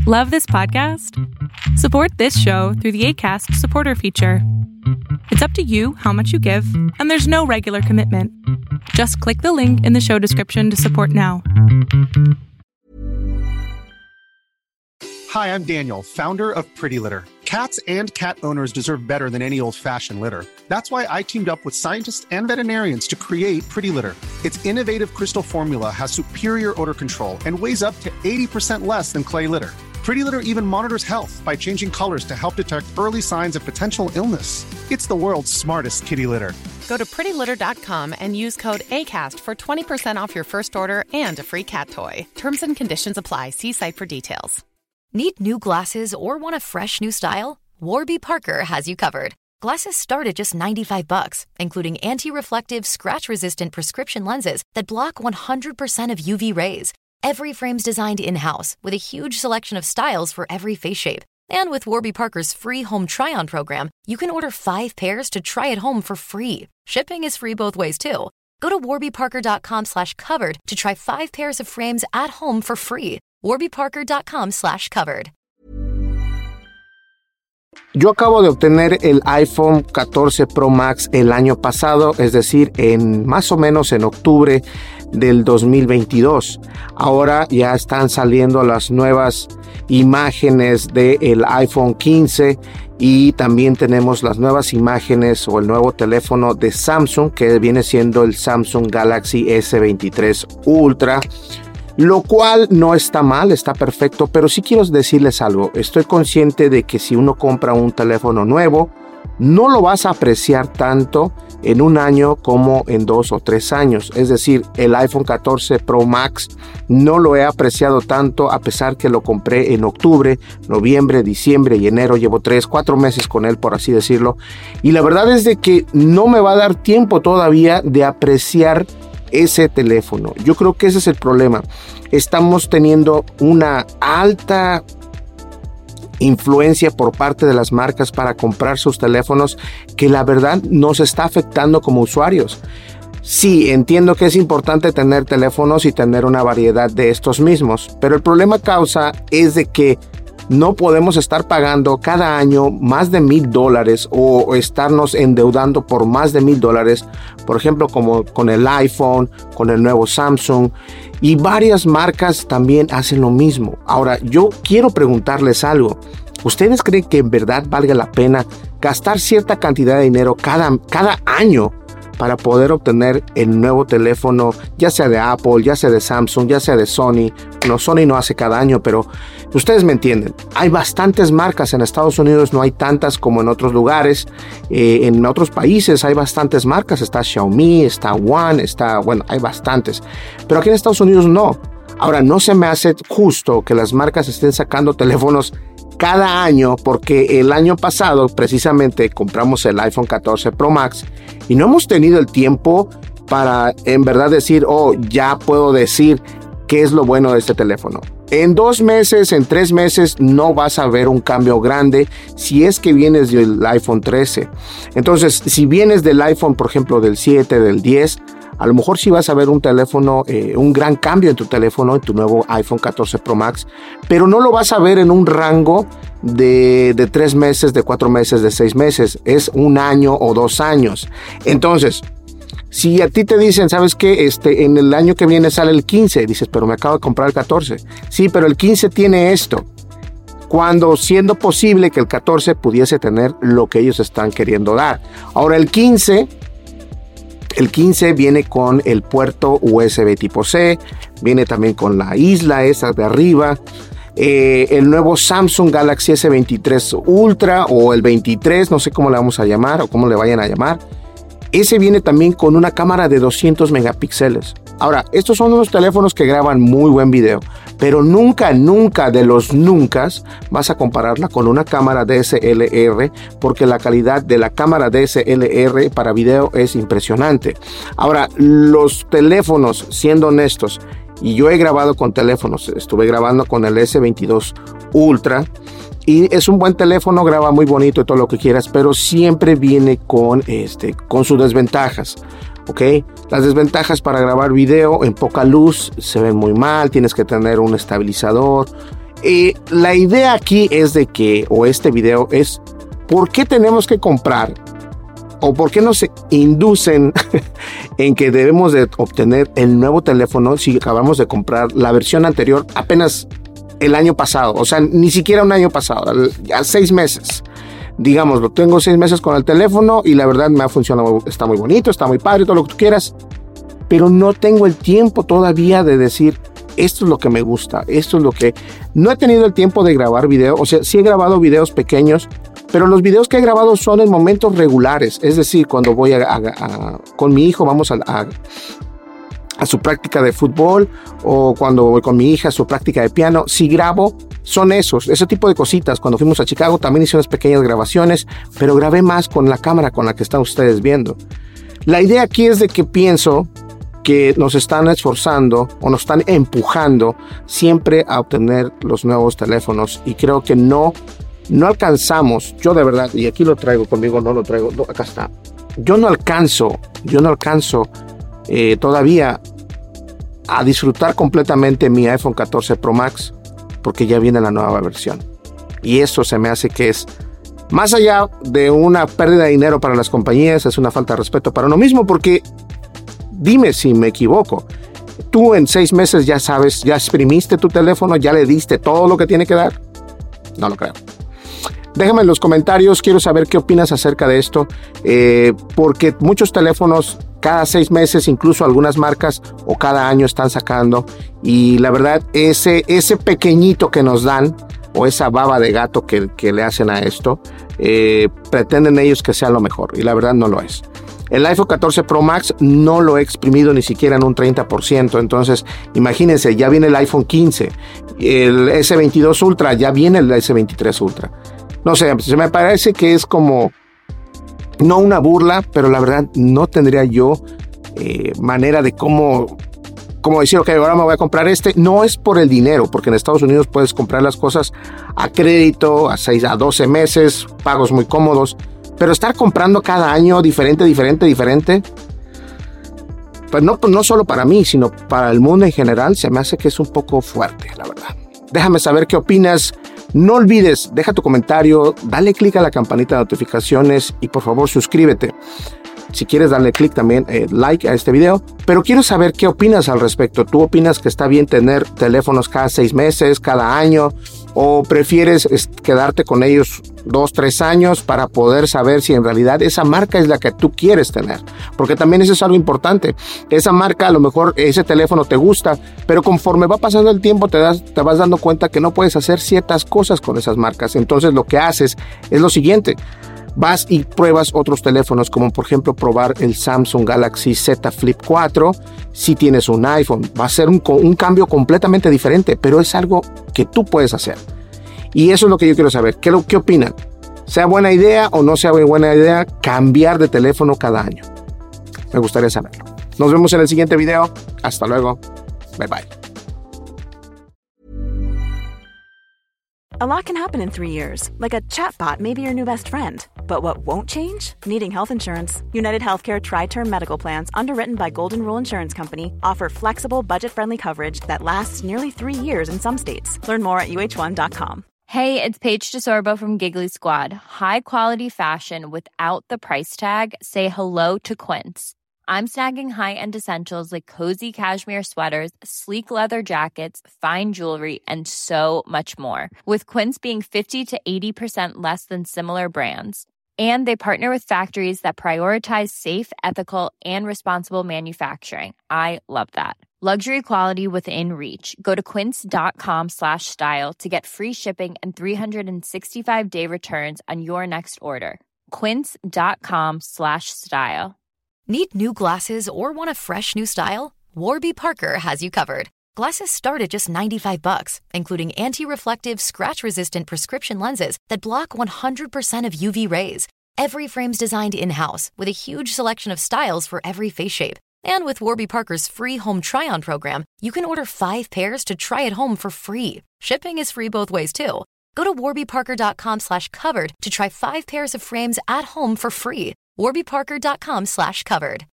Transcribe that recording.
Love this podcast? Support this show through the Acast supporter feature. It's up to you how much you give, and there's no regular commitment. Just click the link in the show description to support now. Hi, I'm Daniel, founder of Pretty Litter. Cats and cat owners deserve better than any old-fashioned litter. That's why I teamed up with scientists and veterinarians to create Pretty Litter. Its innovative crystal formula has superior odor control and weighs up to 80% less than clay litter. Pretty Litter even monitors health by changing colors to help detect early signs of potential illness. It's the world's smartest kitty litter. Go to prettylitter.com and use code ACAST for 20% off your first order and a free cat toy. Terms and conditions apply. See site for details. Need new glasses or want a fresh new style? Warby Parker has you covered. Glasses start at just $95, including anti-reflective, scratch-resistant prescription lenses that block 100% of UV rays. Every frame's designed in-house with a huge selection of styles for every face shape. And with Warby Parker's free home try-on program, you can order 5 pairs to try at home for free. Shipping is free both ways, too. Go to warbyparker.com/covered to try 5 pairs of frames at home for free. warbyparker.com/covered. Yo acabo de obtener el iPhone 14 Pro Max el año pasado, es decir, más o menos en octubre del 2022. Ahora ya están saliendo las nuevas imágenes del iPhone 15 y también tenemos las nuevas imágenes o el nuevo teléfono de Samsung, que viene siendo el Samsung Galaxy S23 Ultra. Lo cual no está mal, está perfecto, pero sí quiero decirles algo. Estoy consciente de que si uno compra un teléfono nuevo, no lo vas a apreciar tanto en un año como en 2 o 3 años. Es decir, el iPhone 14 Pro Max no lo he apreciado tanto, a pesar que lo compré en octubre, noviembre, diciembre y enero. Llevo 3-4 meses con él, por así decirlo. Y la verdad es de que no me va a dar tiempo todavía de apreciar ese teléfono. Yo creo que ese es el problema. Estamos teniendo una alta influencia por parte de las marcas para comprar sus teléfonos que la verdad nos está afectando como usuarios. Sí, entiendo que es importante tener teléfonos y tener una variedad de estos mismos, pero el problema causa es de que no podemos estar pagando cada año más de $1,000 o estarnos endeudando por más de $1,000, por ejemplo, como con el iPhone, con el nuevo Samsung, y varias marcas también hacen lo mismo. Ahora, yo quiero preguntarles algo. ¿Ustedes creen que en verdad valga la pena gastar cierta cantidad de dinero cada año para poder obtener el nuevo teléfono, ya sea de Apple, ya sea de Samsung, ya sea de Sony? No, Sony no hace cada año, pero ustedes me entienden. Hay bastantes marcas en Estados Unidos, no hay tantas como en otros lugares. En otros países hay bastantes marcas. Está Xiaomi, está One, hay bastantes. Pero aquí en Estados Unidos no. Ahora, no se me hace justo que las marcas estén sacando teléfonos cada año, porque el año pasado precisamente compramos el iPhone 14 Pro Max y no hemos tenido el tiempo para en verdad decir, ya puedo decir qué es lo bueno de este teléfono. En 2 meses, en 3 meses no vas a ver un cambio grande si es que vienes del iPhone 13. Entonces, si vienes del iPhone, por ejemplo, del 7, del 10, a lo mejor sí vas a ver un teléfono, un gran cambio en tu teléfono, en tu nuevo iPhone 14 Pro Max, pero no lo vas a ver en un rango de 3 meses, de 4 meses, de 6 meses. Es 1 año o 2 años. Entonces, si a ti te dicen, ¿sabes qué? En el año que viene sale el 15, dices, pero me acabo de comprar el 14. Sí, pero el 15 tiene esto. Cuando siendo posible que el 14 pudiese tener lo que ellos están queriendo dar. Ahora el 15 viene con el puerto USB tipo C, viene también con la isla esa de arriba. El nuevo Samsung Galaxy S23 Ultra o el 23, no sé cómo le vamos a llamar o cómo le vayan a llamar. Ese viene también con una cámara de 200 megapíxeles. Ahora, estos son unos teléfonos que graban muy buen video, pero nunca de los nunca vas a compararla con una cámara DSLR, porque la calidad de la cámara DSLR para video es impresionante. Ahora, los teléfonos, siendo honestos, y yo he grabado con teléfonos, estuve grabando con el S22 Ultra, y es un buen teléfono, graba muy bonito y todo lo que quieras, pero siempre viene con sus desventajas. ¿Ok? Las desventajas para grabar video en poca luz se ven muy mal, tienes que tener un estabilizador. La idea aquí es de que, o este video es, ¿por qué tenemos que comprar? ¿O por qué nos inducen en que debemos de obtener el nuevo teléfono si acabamos de comprar la versión anterior apenas el año pasado? O sea, ni siquiera un año pasado, a 6 meses. Digamos, lo tengo 6 meses con el teléfono y la verdad me ha funcionado, está muy bonito, está muy padre, todo lo que tú quieras. Pero no tengo el tiempo todavía de decir, esto es lo que me gusta, esto es lo que... No he tenido el tiempo de grabar video, o sea, sí he grabado videos pequeños, pero los videos que he grabado son en momentos regulares. Es decir, cuando voy con mi hijo, vamos a su práctica de fútbol, o cuando voy con mi hija a su práctica de piano. Si grabo, son ese tipo de cositas. Cuando fuimos a Chicago también hice unas pequeñas grabaciones, pero grabé más con la cámara con la que están ustedes viendo. La idea aquí es de que pienso que nos están esforzando o nos están empujando siempre a obtener los nuevos teléfonos, y creo que no alcanzamos. Yo de verdad, y aquí lo traigo conmigo, no lo traigo, no, acá está. Yo no alcanzo todavía a disfrutar completamente mi iPhone 14 Pro Max, porque ya viene la nueva versión. Y esto se me hace que es, más allá de una pérdida de dinero para las compañías, es una falta de respeto para uno mismo, porque dime si me equivoco. Tú en 6 meses ya sabes, ya exprimiste tu teléfono, ya le diste todo lo que tiene que dar. No lo creo. Déjame en los comentarios, quiero saber qué opinas acerca de esto, porque muchos teléfonos cada 6 meses, incluso algunas marcas, o cada año están sacando, y la verdad, ese pequeñito que nos dan, o esa baba de gato que le hacen a esto, pretenden ellos que sea lo mejor, y la verdad no lo es. El iPhone 14 Pro Max no lo he exprimido ni siquiera en un 30%, entonces imagínense, ya viene el iPhone 15, el S22 Ultra, ya viene el S23 Ultra. No sé, se me parece que es como, no una burla, pero la verdad no tendría yo manera de cómo decir, ok, ahora me voy a comprar este. No es por el dinero, porque en Estados Unidos puedes comprar las cosas a crédito, a 6 a 12 meses, pagos muy cómodos, pero estar comprando cada año diferente, pues no solo para mí, sino para el mundo en general, se me hace que es un poco fuerte, la verdad. Déjame saber qué opinas. No olvides, deja tu comentario, dale click a la campanita de notificaciones y por favor suscríbete. Si quieres darle click también, like a este video. Pero quiero saber qué opinas al respecto. ¿Tú opinas que está bien tener teléfonos cada 6 meses, cada año? ¿O prefieres quedarte con ellos 2, 3 años para poder saber si en realidad esa marca es la que tú quieres tener? Porque también eso es algo importante. Esa marca, a lo mejor ese teléfono te gusta, pero conforme va pasando el tiempo te vas dando cuenta que no puedes hacer ciertas cosas con esas marcas. Entonces lo que haces es lo siguiente. Vas y pruebas otros teléfonos, como por ejemplo probar el Samsung Galaxy Z Flip 4. Si tienes un iPhone, va a ser un cambio completamente diferente, pero es algo que tú puedes hacer. Y eso es lo que yo quiero saber. ¿Qué opinan? ¿Sea buena idea o no sea buena idea cambiar de teléfono cada año? Me gustaría saberlo. Nos vemos en el siguiente video. Hasta luego. Bye bye. A lot can happen in 3 years, like a chatbot may be your new best friend. But what won't change? Needing health insurance. United Healthcare Tri-Term Medical Plans, underwritten by Golden Rule Insurance Company, offer flexible, budget-friendly coverage that lasts nearly 3 years in some states. Learn more at uh1.com. Hey, it's Paige DeSorbo from Giggly Squad. High quality fashion without the price tag. Say hello to Quince. I'm snagging high-end essentials like cozy cashmere sweaters, sleek leather jackets, fine jewelry, and so much more. With Quince being 50 to 80% less than similar brands. And they partner with factories that prioritize safe, ethical, and responsible manufacturing. I love that. Luxury quality within reach. Go to quince.com/style to get free shipping and 365-day returns on your next order. Quince.com/style. Need new glasses or want a fresh new style? Warby Parker has you covered. Glasses start at just $95, including anti-reflective, scratch-resistant prescription lenses that block 100% of UV rays. Every frame's designed in-house with a huge selection of styles for every face shape. And with Warby Parker's free home try-on program, you can order 5 pairs to try at home for free. Shipping is free both ways, too. Go to warbyparker.com/covered to try 5 pairs of frames at home for free. warbyparker.com/covered.